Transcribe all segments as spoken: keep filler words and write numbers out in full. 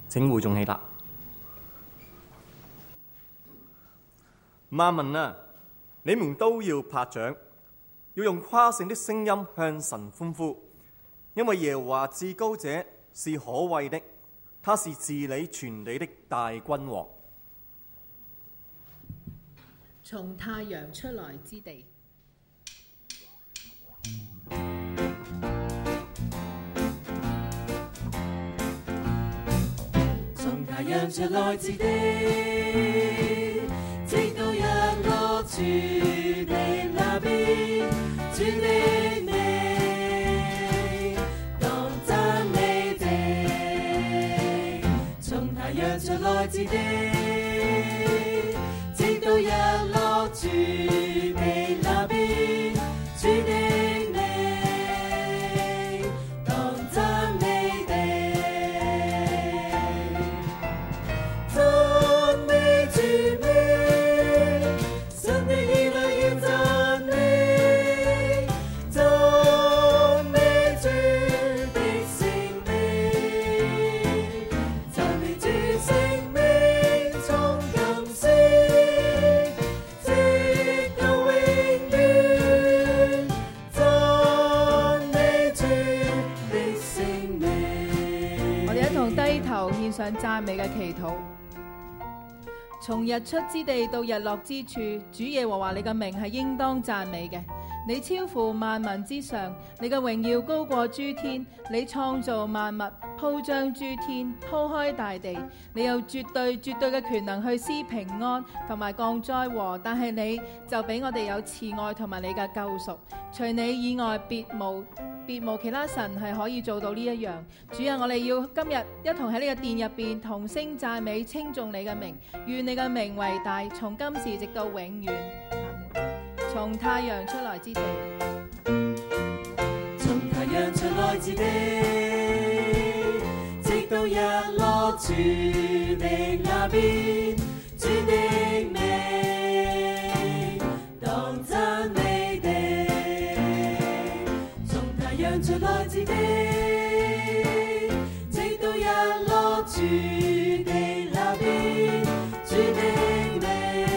請會眾起立。萬民啊，你們都要拍掌，要用誇勝的聲音向神歡呼，因為耶和華至高者是可畏的，他是治理全地的大君王。 從太陽出來之地， 從太陽出來之地，直到日落主的那邊，主的名當讚美的。從太陽出來之地，直到日落主的那邊，主的名當讚美的。讚美主名，神的兒女要讚美，讚美主的聖名，讚美主聖名從今時直到永遠，讚美主的聖名。 我哋一同低頭獻上讚美嘅祈禱。從日出之地到日落之處，主耶和華你嘅名係應當讚美嘅。你超乎萬民之上，你嘅榮耀高過諸天。你創造萬物，鋪張諸天，鋪開大地。你有絕對絕對嘅權能去施平安同埋降災禍，但係你就俾我哋有慈愛同埋你嘅救贖。除你以外，別無別無其他神係可以做到呢一樣。主啊，我哋要今日一同喺呢個殿入邊同聲讚美稱頌你嘅名，願你嘅名為大，從今時直到永遠。從太陽出來之地， 從太陽出來之地，直到日落主的那邊，主的名當讚美的。從太陽出來之地，直到日落主的那邊，主的名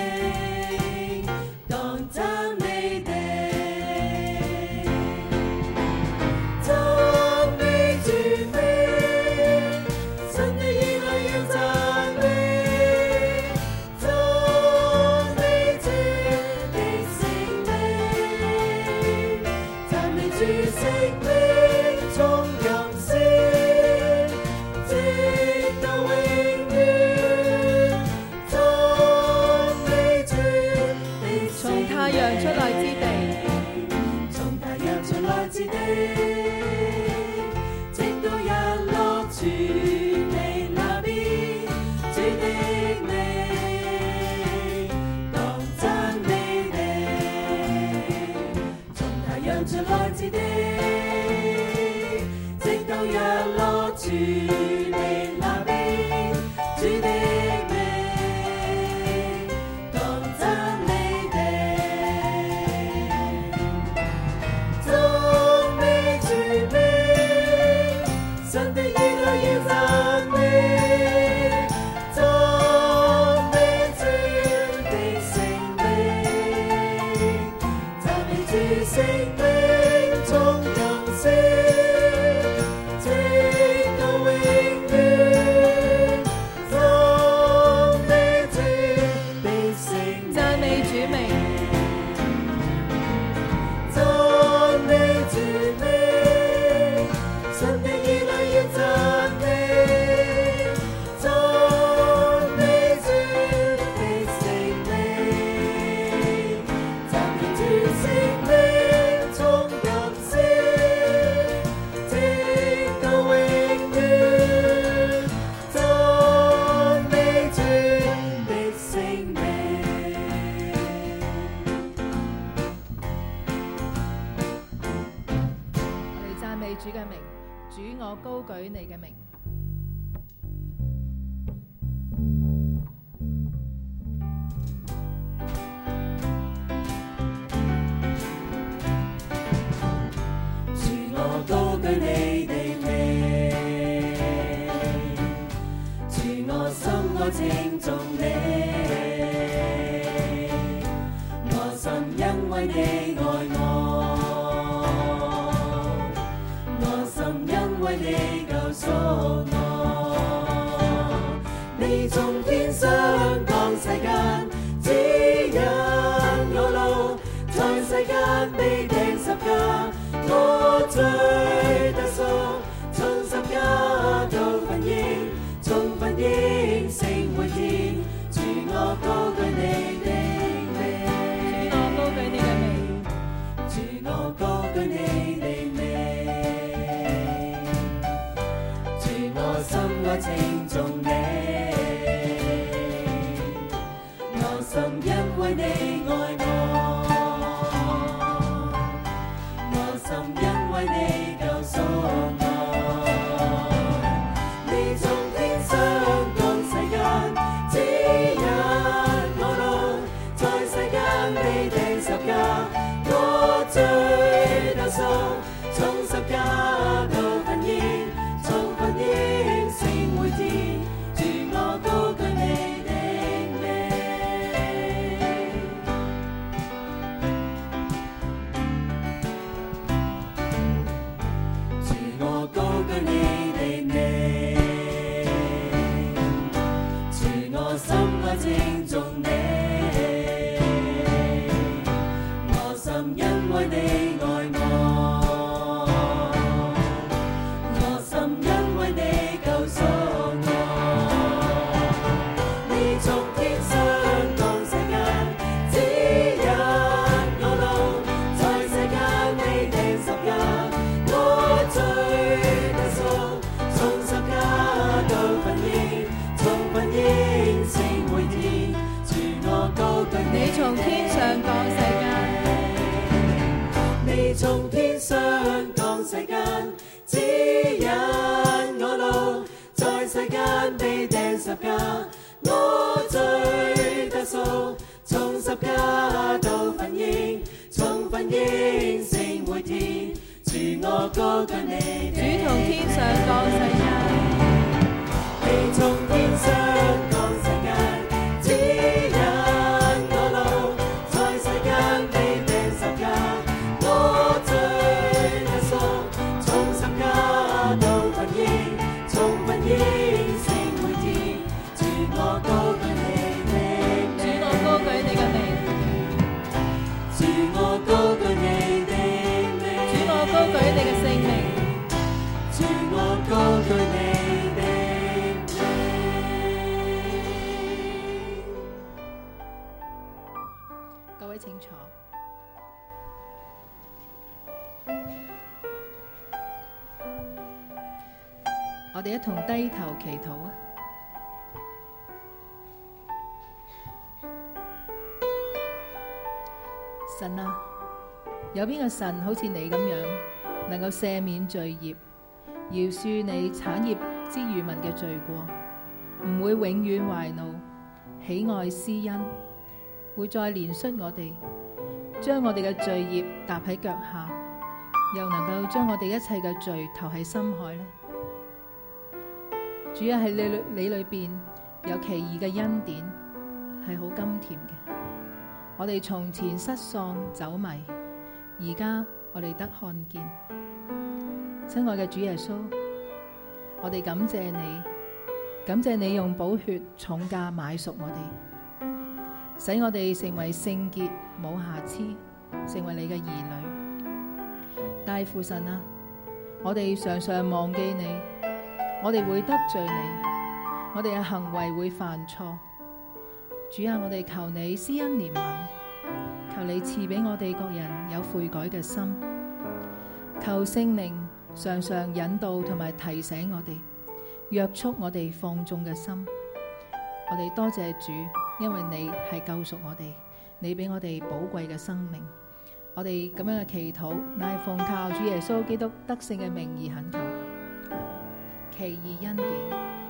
當讚美的。讚美主名，神的兒女要讚美，讚美主的聖名，讚美主聖名從今時直到永遠，讚美主的聖名。 從太陽出來之地， 從太陽出來之地，直到日落主的那邊，主的名當讚美的。從太陽出來之地，直到日落主的那邊，主的名當讚美的。讚美主名，神的兒女要讚美，讚美主的聖名，讚美主聖名從今時直到永遠，讚美主的聖名。 讚美主名， 讚美主名，神的兒女要讚美，讚美主的聖名，讚美主聖名從今時直到永遠，讚美主的聖名。 我哋讚美主嘅名，主我高舉你嘅名。 主我高舉你的名， 我稱頌你，我心因為你愛我，我心因為你救贖我。你從天上降世間，指引我路，在世間被釘十架，我罪得贖，從十架到奮英，從奮英升回天，主我高舉你的名，主我高舉你的名，主我心愛稱頌你，我心因為你愛我，我心因為你救贖我。你從天上降世間，指引我路，在世間被釘十架，我罪得贖，從十架到奮英，從奮英升回天，主我高舉你的名，主我高舉你的名，主我心愛稱頌你，我心因為你愛我，我心因為你救贖我。你從天上降世間，指引我路，在世間被釘十架，我罪得贖，從十架到奮英，從奮英升回天，主我高舉你從天上降世間， 你從天上降世間，指引我路，在世間被釘十架，我罪得贖，從十架到奮英，從奮英升回天，主我高舉你的主從天上降世間， 你從天上降世間，指引我路，在世間被釘十架，我罪得贖，從十架到奮英，從奮英升回天，主我高舉你的名， 主我高舉你嘅名， 主我高舉你的名， 主我高舉你嘅聖名， 主我高舉你的名。 各位請坐。我哋一同低頭祈禱啊！神啊，有邊個神好似你咁樣，能夠赦免罪孽，饒恕你產業之餘民嘅罪過，唔會永遠懷怒，喜愛施恩，會再憐恤我哋，將我哋嘅罪孽踏喺腳下，又能夠將我哋一切嘅罪投喺深海呢？主要係你裏你裏邊有奇異嘅恩典，係好甘甜嘅。我哋從前失喪走迷，而家我哋得看見。親愛嘅主耶穌，我哋感謝你，感謝你用寶血重價買贖我哋，使我哋成為聖潔冇瑕疵，成為你嘅兒女。但係父神啊，我哋常常忘記你，我哋會得罪你，我哋嘅行為會犯錯。主啊，我哋求你施恩憐憫，求你賜俾我哋各人有悔改嘅心，求聖靈常常引導同埋提醒我哋，約束我哋放縱嘅心。我哋多謝主，因為你係救贖我哋，你俾我哋寶貴嘅生命。我哋咁樣嘅祈禱，乃係奉靠主耶穌基督得勝嘅名而懇求。奇異恩典，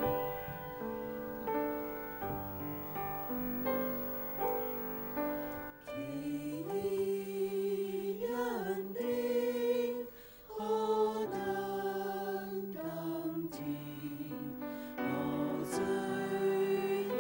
奇異恩典，何等甘甜，何罪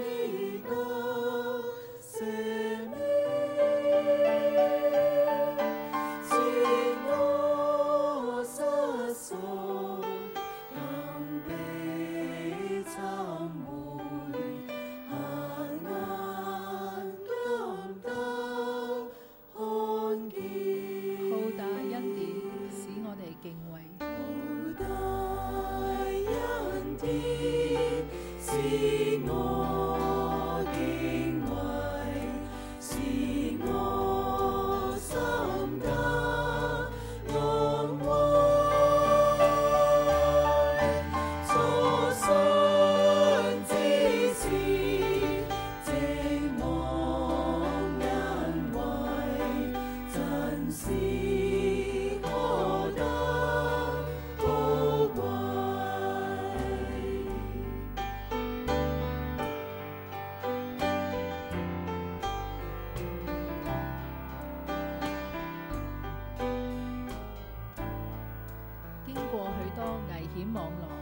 險網羅。